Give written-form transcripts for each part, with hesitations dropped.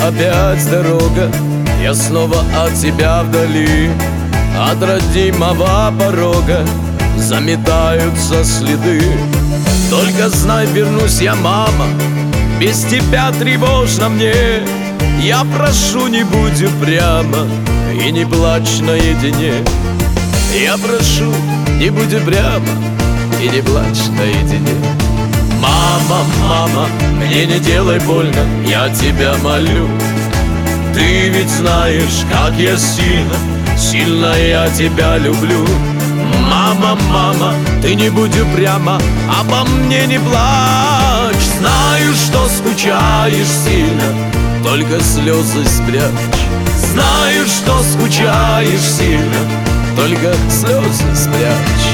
опять дорога, я снова от тебя вдали. От родимого порога заметаются следы. Только знай, вернусь я, мама, без тебя тревожно мне. Я прошу, не будь упряма и не плачь наедине. Я прошу, не будь упряма и не плачь наедине. Мама, мама, мне не делай больно, я тебя молю. Ты ведь знаешь, как я сильно, сильно я тебя люблю. Мама, мама, ты не будь упряма, обо мне не плачь. Знаю, что скучаешь сильно, только слезы спрячь. Знаю, что скучаешь сильно, только слезы спрячь.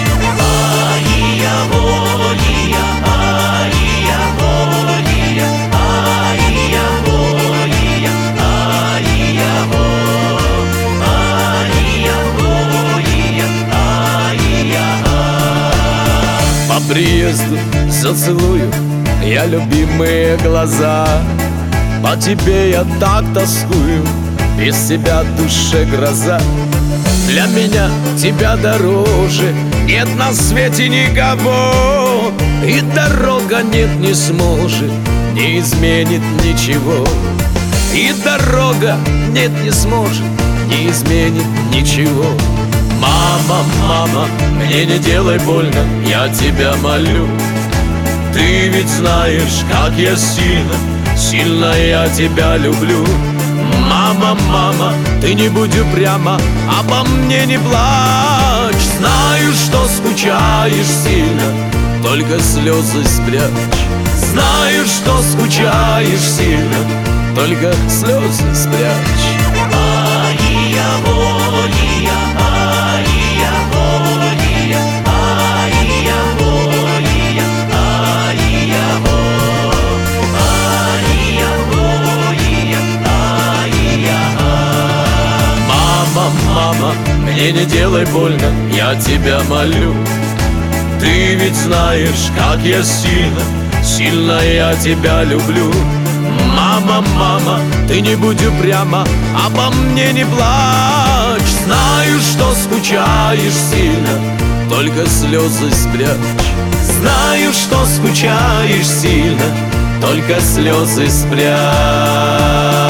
По приезду зацелую я любимые глаза. По тебе я так тоскую, без тебя в душе гроза. Для меня тебя дороже, нет на свете никого. И дорога нет, не сможет, не изменит ничего. И дорога нет, не сможет, не изменит ничего. Мама, мама, мне не делай больно, я тебя молю. Ты ведь знаешь, как я сильно, сильно я тебя люблю. Мама, мама, ты не будь упряма, обо мне не плачь. Знаю, что скучаешь сильно, только слезы спрячь. Знаю, что скучаешь сильно, только слезы спрячь. Мама, мне не делай больно, я тебя молю. Ты ведь знаешь, как я сильно, сильно я тебя люблю. Мама, мама, ты не будь упряма, обо мне не плачь. Знаю, что скучаешь сильно, только слезы спрячь. Знаю, что скучаешь сильно, только слезы спрячь.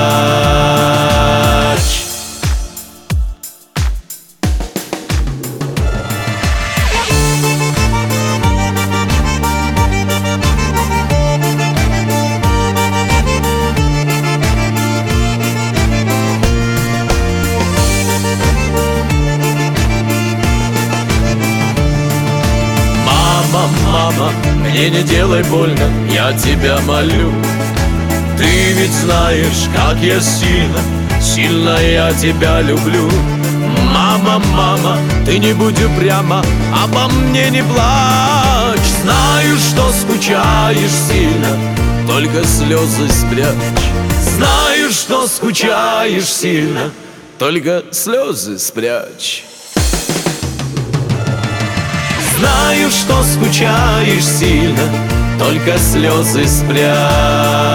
Мама, мне не делай больно, я тебя молю. Ты ведь знаешь, как я сильно, сильно я тебя люблю. Мама, мама, ты не будь упряма, обо мне не плачь. Знаю, что скучаешь сильно, только слезы спрячь. Знаю, что скучаешь сильно, только слезы спрячь. Знаю, что скучаешь сильно, только слезы спрячь.